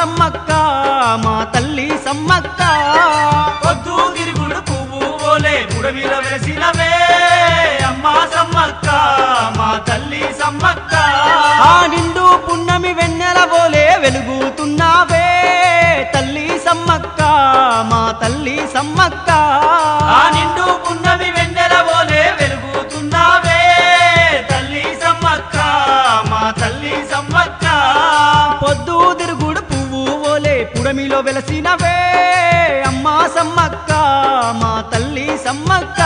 సమ్మక్క మా తల్లి సమ్మక్క పొద్దు తిరుగుడు పువ్వు ఓలే పుడమిలో వెలసినవే అమ్మా సమ్మక్క మా తల్లి సమ్మక్క ఆ నిండు పున్నమి వెన్నెల బోలే వెలుగుతున్నావే తల్లి సమ్మక్క మా తల్లి సమ్మక్క ఆ నిండు పున్నమి వెన్నెల ఓలే వెలుగుతున్నావే తల్లి సమ్మక్క మా తల్లి సమ్మక్క పొద్దు తిరుగుడు పువ్వు ఓలే పుడమిలో వెలసినవే అమ్మా సమ్మక్క మా తల్లి సమ్మక్క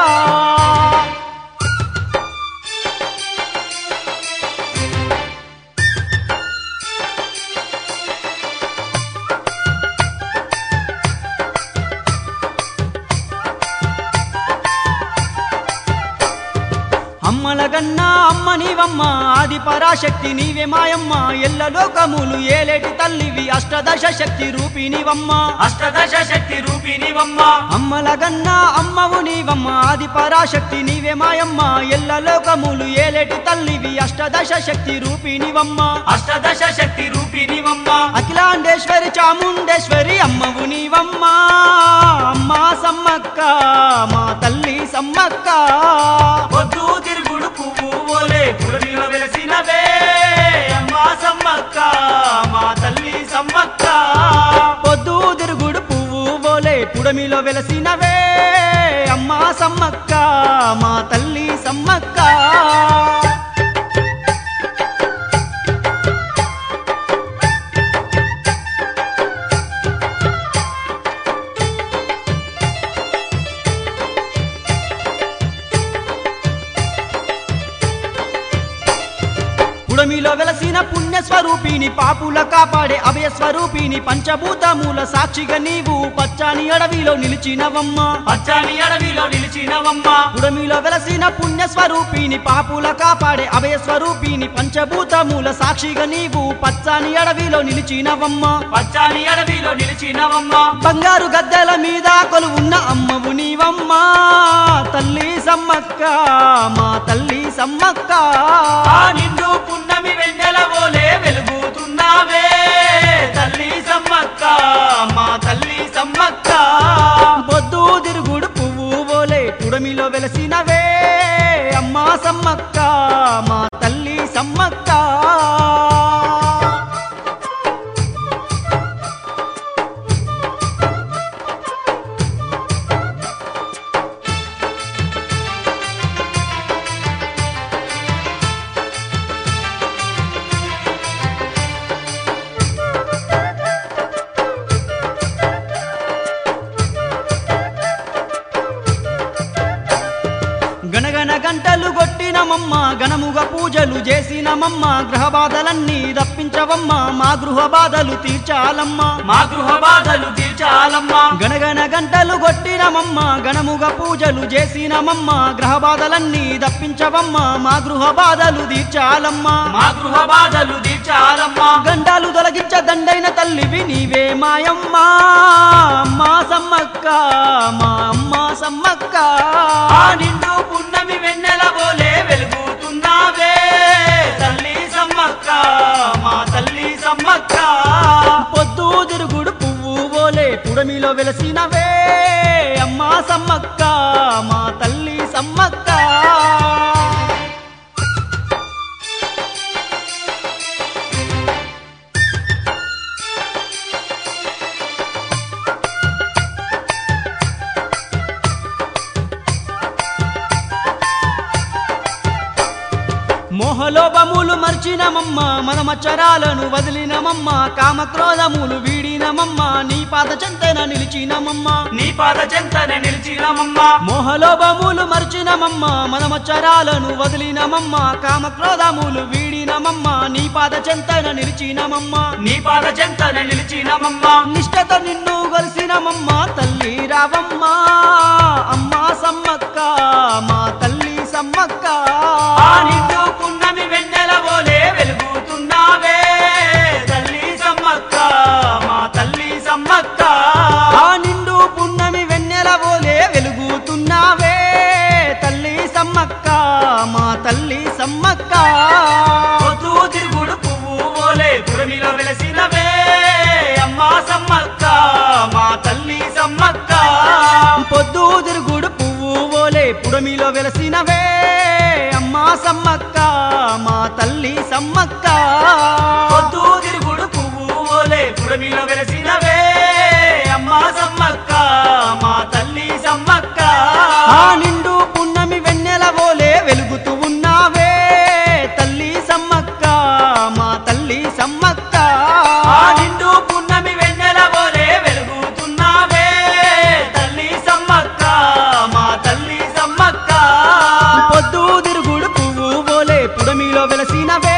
అమ్మలగన్నా అమ్మ నీవమ్మ ఆది పరాశక్తి నీవే మాయమ్మ ఎల్ల లోకములు ఏలేటి తల్లివి అష్టదశ శక్తి రూపినివమ్మ అష్టదశ శక్తి రూపినివమ్మ అమ్మలగన్నా అమ్మవు నీవమ్మ ఆది పరాశక్తి నీవే మాయమ్మ ఎల్ల లోకములు ఏలేటి తల్లివి అష్టదశ శక్తి రూపినివమ్మ అష్టదశ శక్తి రూపినివమ్మ అఖిలాండేశ్వరి చాముండేశ్వరి అమ్మవు నీవమ్మ అమ్మా సమ్మక్క మా తల్లి సమ్మక్క పొద్దు తిరుగుడు పువ్వు ఓలే పుడమిలో వెలసినవే అమ్మా సమ్మక్క మా తల్లి సమ్మక్క పొద్దు తిరుగుడు పువ్వు బోలే పుడమిలో వెలసినవే అమ్మా సమ్మక్క మా తల్లి సమ్మక్క పుడమిలో వెలసిన పుణ్యస్వరూపిణి పాపుల కాపాడే అభయస్వరూపిణి పంచభూతముల సాక్షిగా నీవు పచ్చాని అడవిలో నిలిచినవమ్మ పచ్చాని అడవిలో నిలిచినవమ్మ పుడమిలో వెలసిన పుణ్యస్వరూపిణి పాపుల కాపాడే అభయస్వరూపిణి పంచభూతముల సాక్షిగా నీవు పచ్చాని అడవిలో నిలిచినవమ్మ పచ్చాని అడవిలో నిలిచినవమ్మ బంగారు గద్దెల మీద కొలువున్న అమ్మవు నీవమ్మ తల్లి సమ్మక్క మా తల్లి సమ్మక్క ఆ నిండు పున్నమి వెన్నెల ఓలే వెలుగుతున్నావే తల్లి సమ్మక్క మా తల్లి సమ్మక్క పొద్దు తిరుగుడు పువ్వు బోలే పుడమిలో వెలసినవే అమ్మా సమ్మక్క మా తల్లి సమ్మక్క గణగణ గంటలు కొట్టినమమ్మ గణముగా పూజలు చేసినమమ్మ గ్రహ బాధలన్నీ తప్పించవమ్మ మా గృహ బాధలు తీర్చాలమ్మ మా గృహ బాధలు తీర్చాలమ్మ గణగణ గంటలు కొట్టినమమ్మ గణముగా పూజలు చేసినమమ్మ గ్రహ బాధలన్నీ తప్పించవమ్మ మా గృహ బాధలు తీర్చాలమ్మ మా గృహ బాధలు తీర్చాలమ్మ గండాలు తొలగించ దండైన తల్లివి నీవే మాయమ్మ అమ్మా సమ్మక్క మా అమ్మ సమ్మక్క ఆ నిండు పున్నమి వెన్నెల ఓలే వెలుగుతున్నావే తల్లి సమ్మక్క మా తల్లి సమ్మక్క పొద్దు తిరుగుడు పువ్వు బోలే పుడమిలో వెలసినవే అమ్మా సమ్మక్క మా తల్లి సమ్మక్క మోహలోభములు మర్చినమమ్మ మనమచ్చరాలను వదిలినమమ్మ కామక్రోధములు వీడినమమ్మ నీ పాద చెంతన నిలిచినమమ్మ నీ పాద చెంతనే నిలిచినమమ్మ మోహలోభములు మర్చినమమ్మ మనమచ్చరాలను వదిలినమమ్మ కామక్రోధములు వీడినమమ్మ నీ పాద చెంతన నిలిచినమమ్మ నీ పాద చెంతనే నిలిచినమమ్మ నిష్టతో నిన్ను గొలిసినమమ్మ తల్లి రావమ్మ అమ్మా సమ్మక్క మా తల్లి సమ్మక్క ఆ నిండు పున్నమి వెన్నెల ఓలే వెలుగుతున్నావే తల్లి సమ్మక్క మా తల్లి సమ్మక్క ఆ నిండు పున్నమి వెన్నెల ఓలే వెలుగుతున్నావే తల్లి సమ్మక్క మా తల్లి సమ్మక్క పొద్దు తిరుగుడు పువ్వు ఓలే పుడమిలో వెలసినవే పుడమిలో వెలసినవే అమ్మా సమ్మక్క మా తల్లి సమ్మక్క ఆ నిండు పున్నమి వెన్నెల ఓలే వెలుగుతూ ఉన్నావే తల్లి సమ్మక్క మా తల్లి సమ్మక్క ఆ నిండు పున్నమి వెన్నెల ఓలే వెలుగుతున్నావే తల్లి సమ్మక్క మా తల్లి సమ్మక్క పొద్దు తిరుగుడు పువ్వు ఓలే పుడమిలో వెలసినవే